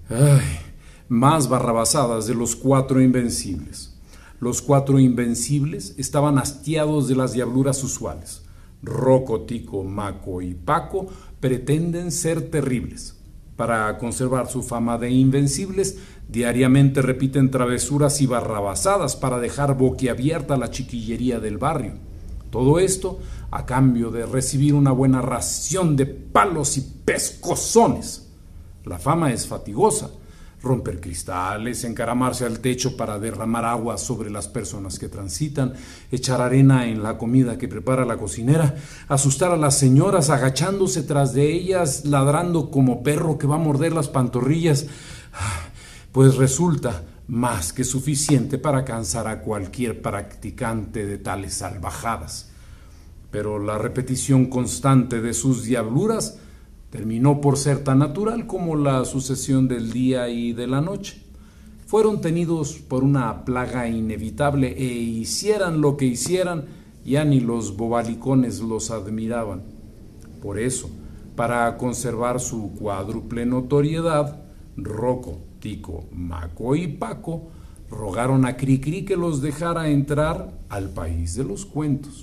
Ay, más barrabasadas de los cuatro invencibles. Los cuatro invencibles estaban hastiados de las diabluras usuales. Rocco, Tico, Maco y Paco pretenden ser terribles. Para conservar su fama de invencibles, diariamente repiten travesuras y barrabasadas para dejar boquiabierta la chiquillería del barrio. Todo esto a cambio de recibir una buena ración de palos y pescozones. La fama es fatigosa. Romper cristales, encaramarse al techo para derramar agua sobre las personas que transitan, echar arena en la comida que prepara la cocinera, asustar a las señoras agachándose tras de ellas, ladrando como perro que va a morder las pantorrillas, pues resulta más que suficiente para cansar a cualquier practicante de tales salvajadas. Pero la repetición constante de sus diabluras terminó por ser tan natural como la sucesión del día y de la noche. Fueron tenidos por una plaga inevitable e hicieran lo que hicieran, ya ni los bobalicones los admiraban. Por eso, para conservar su cuádruple notoriedad, Rocco, Tico, Maco y Paco rogaron a Cricri que los dejara entrar al país de los cuentos.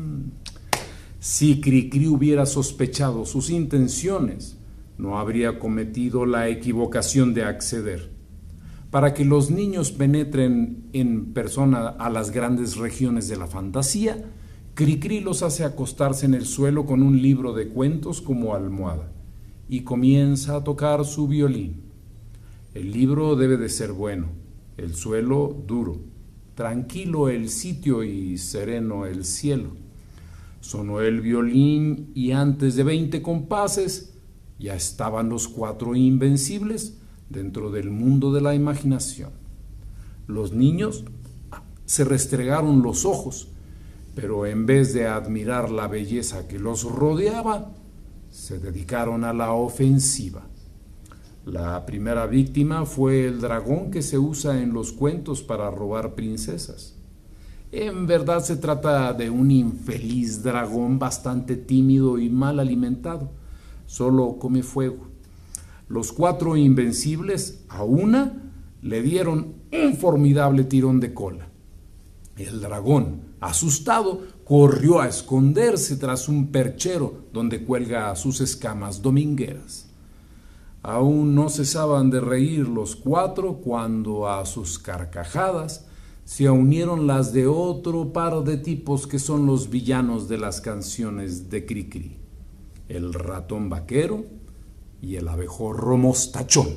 Si Cricri hubiera sospechado sus intenciones, no habría cometido la equivocación de acceder. Para que los niños penetren en persona a las grandes regiones de la fantasía, Cricri los hace acostarse en el suelo con un libro de cuentos como almohada y comienza a tocar su violín. El libro debe de ser bueno, el suelo duro, tranquilo el sitio y sereno el cielo. Sonó el violín y antes de 20 compases ya estaban los cuatro invencibles dentro del mundo de la imaginación. Los niños se restregaron los ojos, pero en vez de admirar la belleza que los rodeaba, se dedicaron a la ofensiva. La primera víctima fue el dragón que se usa en los cuentos para robar princesas. En verdad se trata de un infeliz dragón bastante tímido y mal alimentado. Solo come fuego. Los cuatro invencibles a una le dieron un formidable tirón de cola. El dragón, asustado, corrió a esconderse tras un perchero donde cuelga sus escamas domingueras. Aún no cesaban de reír los cuatro cuando a sus carcajadas se unieron las de otro par de tipos que son los villanos de las canciones de Cricri: el ratón vaquero y el abejorro mostachón.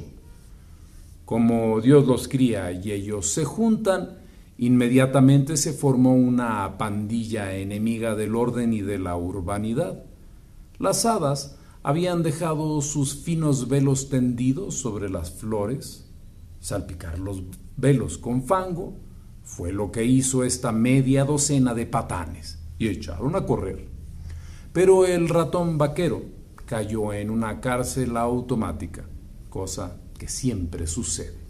Como Dios los cría y ellos se juntan, inmediatamente se formó una pandilla enemiga del orden y de la urbanidad. Las hadas habían dejado sus finos velos tendidos sobre las flores. Salpicar los velos con fango fue lo que hizo esta media docena de patanes y echaron a correr. Pero el ratón vaquero cayó en una cárcel automática, cosa que siempre sucede.